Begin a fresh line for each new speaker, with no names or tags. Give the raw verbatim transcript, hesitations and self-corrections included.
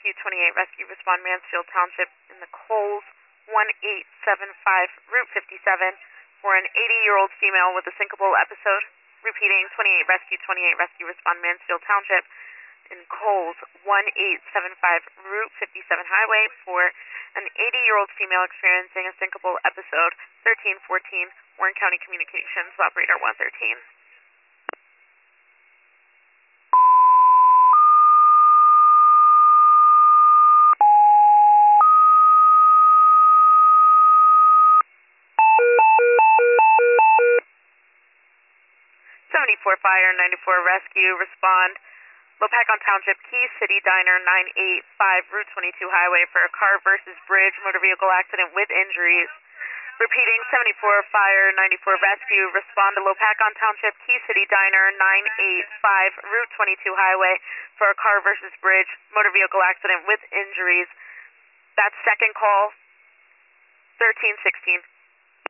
Rescue twenty-eight Rescue respond Mansfield Township in the Coles one eight seven five Route fifty-seven for an eighty-year-old female with a syncopal episode. Repeating, twenty-eight Rescue twenty-eight Rescue respond Mansfield Township in Coles one eight seven five Route fifty-seven Highway for an eighty-year-old female experiencing a syncopal episode. thirteen fourteen Warren County Communications, operator one thirteen. seventy-four Fire, ninety-four Rescue, respond Lopakon Township, Key City Diner, nine eight five Route twenty-two Highway for a car versus bridge motor vehicle accident with injuries. Repeating, seventy-four Fire, ninety-four Rescue, respond to Lopakon Township, Key City Diner, nine eight five Route twenty-two Highway for a car versus bridge motor vehicle accident with injuries. That's second call, thirteen sixteen.